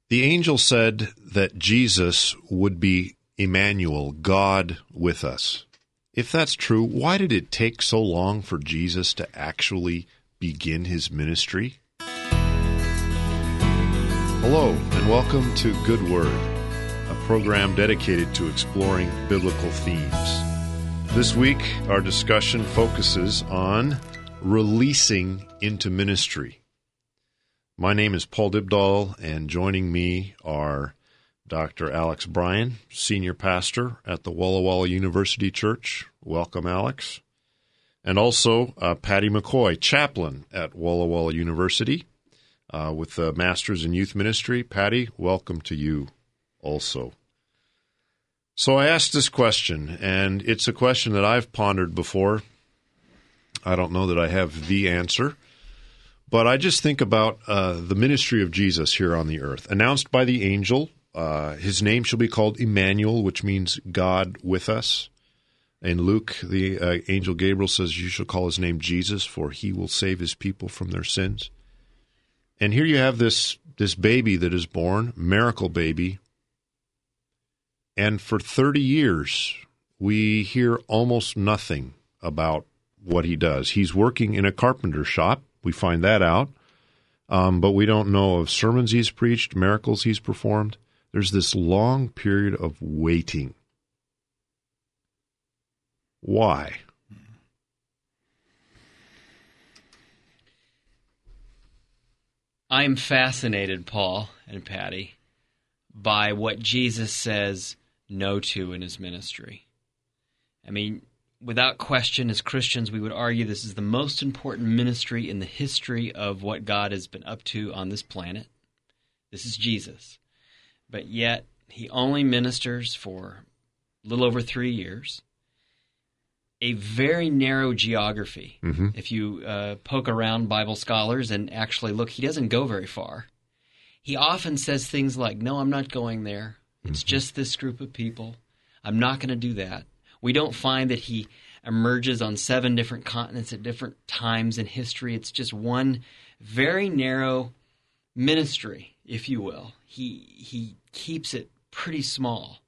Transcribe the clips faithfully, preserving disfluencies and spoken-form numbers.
The angel said that Jesus would be Emmanuel, God with us. If that's true, why did it take so long for Jesus to actually begin his ministry? Hello, and welcome to Good Word, a program dedicated to exploring biblical themes. This week, our discussion focuses on releasing into ministry. My name is Paul Dibdahl, and joining me are Doctor Alex Bryan, Senior Pastor at the Walla Walla University Church. Welcome, Alex. And also uh, Patty McCoy, Chaplain at Walla Walla University uh, with the Masters in Youth Ministry. Patty, welcome to you also. So I asked this question, and it's a question that I've pondered before. I don't know that I have the answer. But I just think about uh, the ministry of Jesus here on the earth. Announced by the angel, uh, his name shall be called Emmanuel, which means God with us. In Luke, the uh, angel Gabriel says, you shall call his name Jesus, for he will save his people from their sins. And here you have this, this baby that is born, miracle baby. And for thirty years, we hear almost nothing about what he does. He's working in a carpenter shop. We find that out, um, but we don't know of sermons he's preached, miracles he's performed. There's this long period of waiting. Why? I'm fascinated, Paul and Patty, by what Jesus says no to in his ministry. I mean, without question, as Christians, we would argue this is the most important ministry in the history of what God has been up to on this planet. This is Jesus. But yet, he only ministers for a little over three years. A very narrow geography. Mm-hmm. If you uh, poke around Bible scholars and actually look, he doesn't go very far. He often says things like, no, I'm not going there. It's mm-hmm. just this group of people. I'm not going to do that. We don't find that he emerges on seven different continents at different times in history. It's just one very narrow ministry, if you will. He he keeps it pretty small.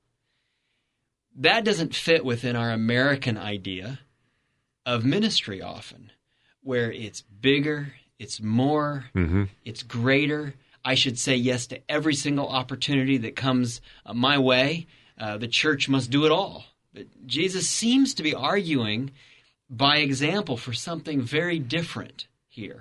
That doesn't fit within our American idea of ministry often, where it's bigger, it's more, mm-hmm. it's greater. I should say yes to every single opportunity that comes uh, my way. Uh, the church must do it all. But Jesus seems to be arguing by example for something very different here.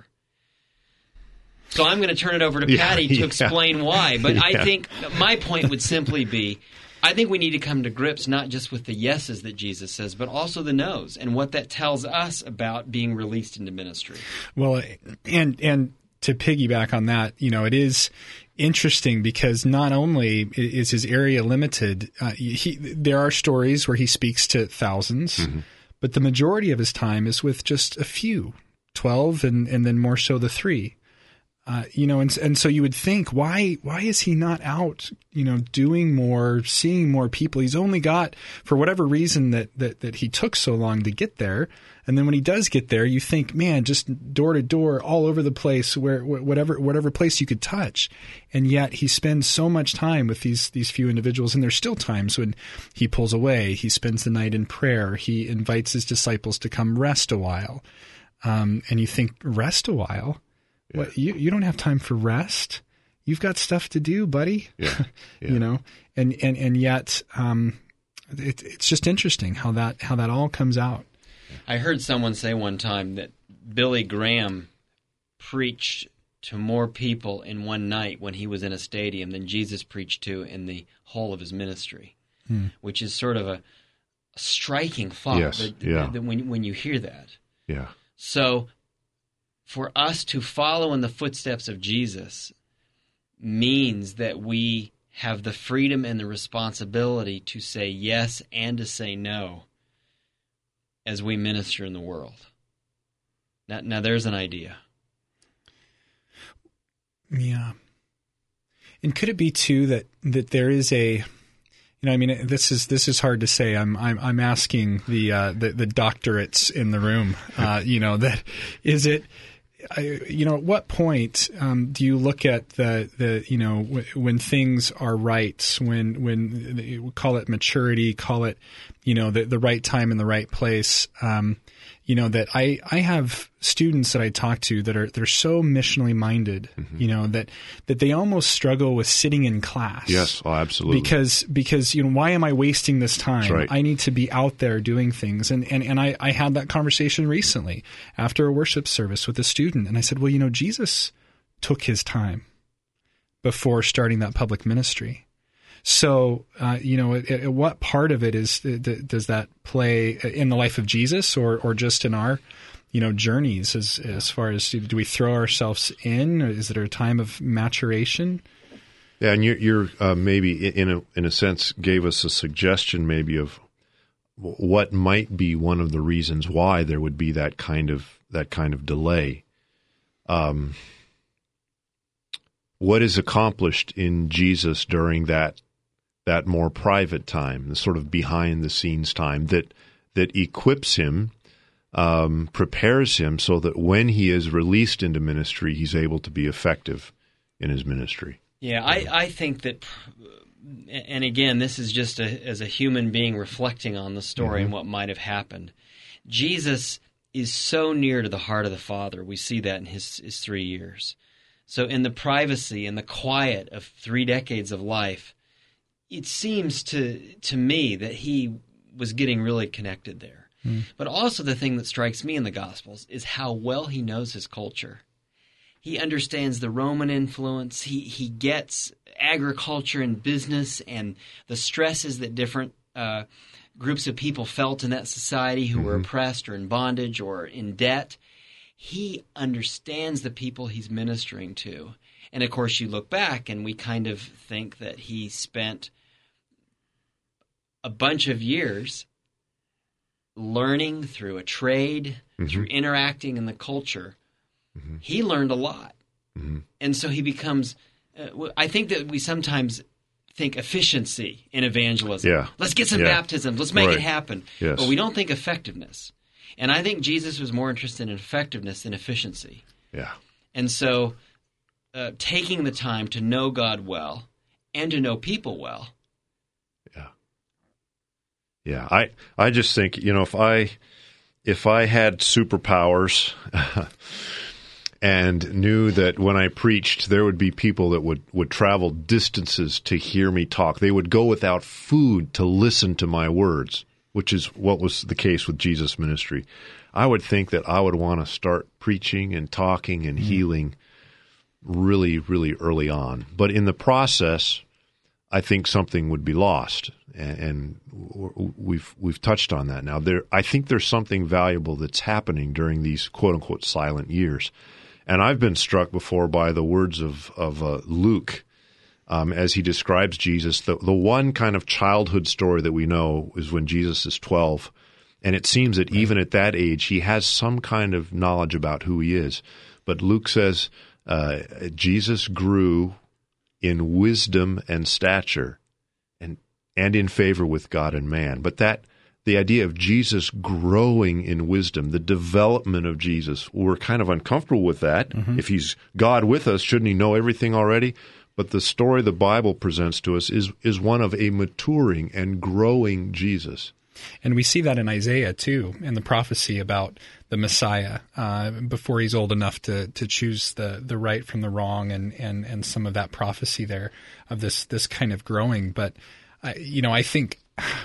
So I'm going to turn it over to Patty yeah, to explain yeah. why. But yeah. I think my point would simply be, I think we need to come to grips not just with the yeses that Jesus says, but also the nos and what that tells us about being released into ministry. Well, and and to piggyback on that, you know, it is interesting because not only is his area limited, uh, he, there are stories where he speaks to thousands, mm-hmm. but the majority of his time is with just a few, twelve, and, and then more so the three. Uh, you know, and and so you would think, why why is he not out, you know, doing more, seeing more people? He's only got, for whatever reason that, that, that he took so long to get there. And then when he does get there, you think, man, just door to door, all over the place, where whatever whatever place you could touch. And yet he spends so much time with these these few individuals. And there's still times when he pulls away. He spends the night in prayer. He invites his disciples to come rest a while. Um, and you think, rest a while? Yeah. What, you, you don't have time for rest. You've got stuff to do, buddy. Yeah. Yeah. You know, and, and, and yet um, it, it's just interesting how that how that all comes out. I heard someone say one time that Billy Graham preached to more people in one night when he was in a stadium than Jesus preached to in the whole of his ministry, hmm. which is sort of a, a striking thought yes. that, yeah. that, that when, when you hear that. Yeah. So for us to follow in the footsteps of Jesus means that we have the freedom and the responsibility to say yes and to say no as we minister in the world. Now, now there's an idea. Yeah. And could it be too that, that there is a, you know, I mean, this is this is hard to say. I'm I'm I'm asking the uh, the, the doctorates in the room. Uh, you know, that is it. I, you know, at what point um, do you look at the, the you know, w- when things are right, when, when we call it maturity, call it, you know, the, the right time in the right place, um, you know, that I, I have students that I talk to that are, they're so missionally minded, mm-hmm. you know, that, that they almost struggle with sitting in class. Yes, oh, absolutely. Because, because, you know, why am I wasting this time? That's right. I need to be out there doing things. And, and, and I, I had that conversation recently after a worship service with a student. And I said, well, you know, Jesus took his time before starting that public ministry. So, uh, you know, at, at what part of it is does that play in the life of Jesus, or, or just in our, you know, journeys as as far as do we throw ourselves in? Or is it a time of maturation? Yeah, and you're, you're uh, maybe in a in a sense gave us a suggestion maybe of what might be one of the reasons why there would be that kind of that kind of delay. Um, what is accomplished in Jesus during that that more private time, the sort of behind the scenes time that that equips him, um, prepares him so that when he is released into ministry, he's able to be effective in his ministry. Yeah, I, I think that, and again, this is just a, as a human being reflecting on the story mm-hmm. and what might have happened. Jesus is so near to the heart of the Father. We see that in his, his three years. So in the privacy and the quiet of three decades of life, it seems to to me that he was getting really connected there. Mm. But also the thing that strikes me in the Gospels is how well he knows his culture. He understands the Roman influence. He he gets agriculture and business and the stresses that different uh, groups of people felt in that society who mm-hmm. were oppressed or in bondage or in debt. He understands the people he's ministering to. And, of course, you look back and we kind of think that he spent a bunch of years learning through a trade, mm-hmm. through interacting in the culture. Mm-hmm. He learned a lot. Mm-hmm. And so he becomes uh, – I think that we sometimes think efficiency in evangelism. Yeah. Let's get some yeah. baptisms. Let's make right. it happen. Yes. But we don't think effectiveness. And I think Jesus was more interested in effectiveness than efficiency. Yeah. And so – Uh, taking the time to know God well and to know people well. Yeah. Yeah. I, I just think, you know, if I, if I had superpowers and knew that when I preached, there would be people that would, would travel distances to hear me talk. They would go without food to listen to my words, which is what was the case with Jesus' ministry. I would think that I would want to start preaching and talking and mm-hmm. healing really, really early on. But in the process, I think something would be lost, and, and we've we've touched on that now. There, I think there's something valuable that's happening during these quote-unquote silent years. And I've been struck before by the words of, of uh, Luke um, as he describes Jesus. The, the one kind of childhood story that we know is when Jesus is twelve, and it seems that even at that age, he has some kind of knowledge about who he is. But Luke says, Uh, Jesus grew in wisdom and stature and and in favor with God and man. But that the idea of Jesus growing in wisdom, the development of Jesus, we're kind of uncomfortable with that. Mm-hmm. If he's God with us, shouldn't he know everything already? But the story the Bible presents to us is is one of a maturing and growing Jesus. And we see that in Isaiah, too, in the prophecy about the Messiah, uh, before he's old enough to to choose the, the right from the wrong, and, and, and some of that prophecy there of this this kind of growing. But, uh, you know, I think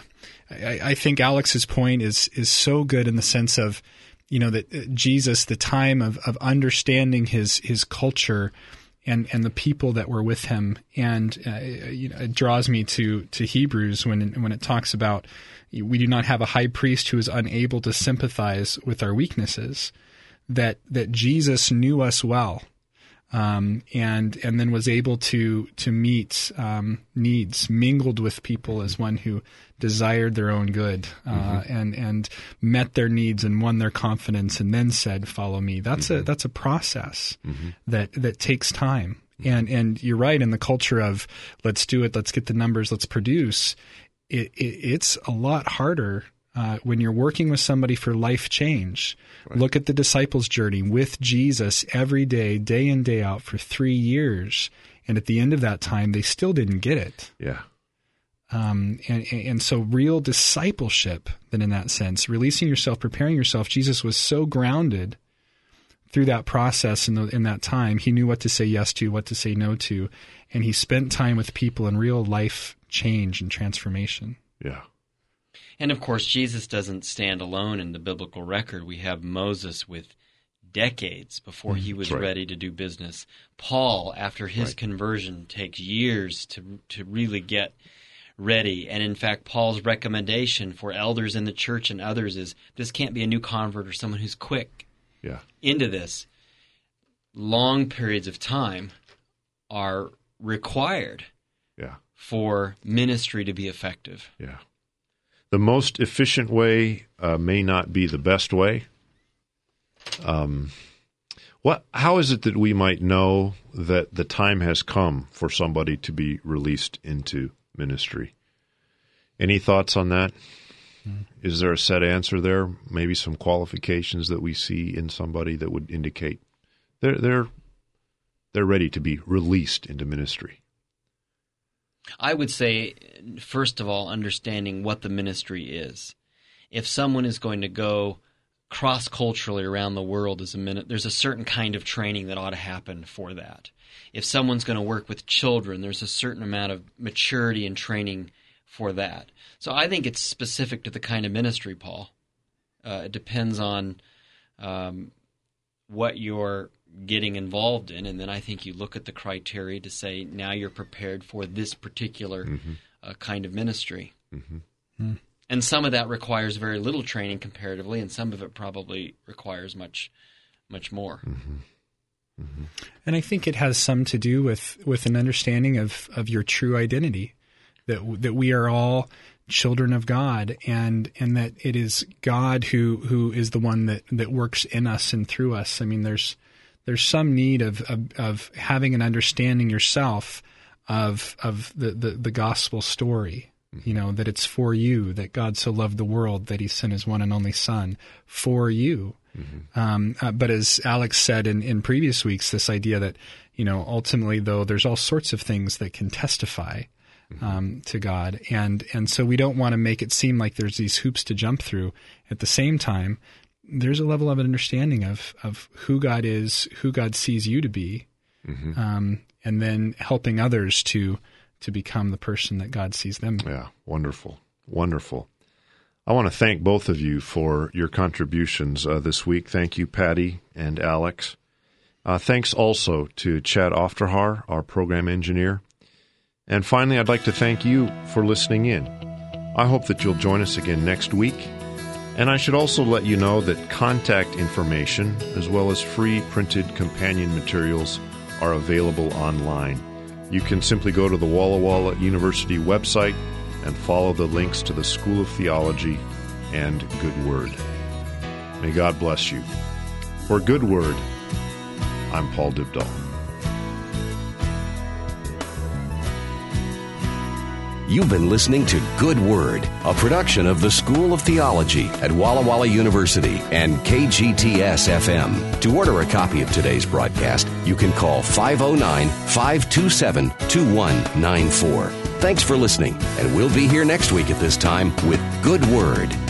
I, I think Alex's point is is so good in the sense of, you know, that Jesus, the time of, of understanding his his culture and and the people that were with him, and uh, you know, it draws me to to Hebrews when when it talks about, we do not have a high priest who is unable to sympathize with our weaknesses, that that Jesus knew us well, um, and and then was able to to meet um, needs, mingled with people as one who desired their own good, uh, mm-hmm. and and met their needs and won their confidence, and then said, "Follow me." That's mm-hmm. a that's a process mm-hmm. that that takes time, mm-hmm. and and you're right, in the culture of let's do it, let's get the numbers, let's produce. It, it, it's a lot harder Uh, when you're working with somebody for life change, right. Look at the disciples' journey with Jesus every day, day in, day out for three years. And at the end of that time, they still didn't get it. Yeah. Um, and, and so real discipleship, then in that sense, releasing yourself, preparing yourself, Jesus was so grounded through that process in, the, in that time. He knew what to say yes to, what to say no to, and he spent time with people in real life change and transformation. Yeah. And of course, Jesus doesn't stand alone in the biblical record. We have Moses with decades before he was right. ready to do business. Paul, after his right. conversion, takes years to to really get ready. And in fact, Paul's recommendation for elders in the church and others is this can't be a new convert or someone who's quick yeah. into this. Long periods of time are required yeah. for ministry to be effective. Yeah. The most efficient way uh, may not be the best way. Um, what? How is it that we might know that the time has come for somebody to be released into ministry? Any thoughts on that? Mm-hmm. Is there a set answer there? Maybe some qualifications that we see in somebody that would indicate they're they're they're ready to be released into ministry? I would say, first of all, understanding what the ministry is. If someone is going to go cross-culturally around the world as a minute, there's a certain kind of training that ought to happen for that. If someone's going to work with children, there's a certain amount of maturity and training for that. So I think it's specific to the kind of ministry, Paul. Uh, it depends on um, what you're getting involved in, and then I think you look at the criteria to say, now you're prepared for this particular mm-hmm. uh, kind of ministry. Mm-hmm. Mm. And some of that requires very little training comparatively, and some of it probably requires much, much more. Mm-hmm. Mm-hmm. And I think it has some to do with, with an understanding of, of your true identity, that that we are all children of God, and and that it is God who who is the one that, that works in us and through us. I mean, there's there's some need of of, of having an understanding yourself of of the, the, the gospel story. You know, that it's for you, that God so loved the world that he sent his one and only son for you. Mm-hmm. Um, uh, but as Alex said in, in previous weeks, this idea that, you know, ultimately, though, there's all sorts of things that can testify mm-hmm. um, to God. And, and so we don't want to make it seem like there's these hoops to jump through. At the same time, there's a level of understanding of, of who God is, who God sees you to be, mm-hmm. um, and then helping others to to become the person that God sees them. Yeah, wonderful, wonderful. I want to thank both of you for your contributions uh, this week. Thank you, Patty and Alex. Uh, thanks also to Chad Ofterhar, our program engineer. And finally, I'd like to thank you for listening in. I hope that you'll join us again next week. And I should also let you know that contact information, as well as free printed companion materials, are available online. You can simply go to the Walla Walla University website and follow the links to the School of Theology and Good Word. May God bless you. For Good Word, I'm Paul Dybdahl. You've been listening to Good Word, a production of the School of Theology at Walla Walla University and K G T S F M. To order a copy of today's broadcast, you can call five oh nine, five two seven, two one nine four. Thanks for listening, and we'll be here next week at this time with Good Word.